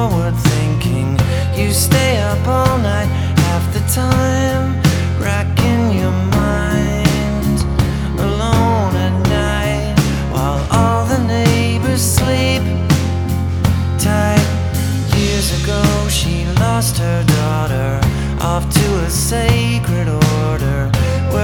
forward thinking. You stay up all night, half the time, racking your mind, alone at night, while all the neighbors sleep tight. Years ago she lost her daughter off to a sacred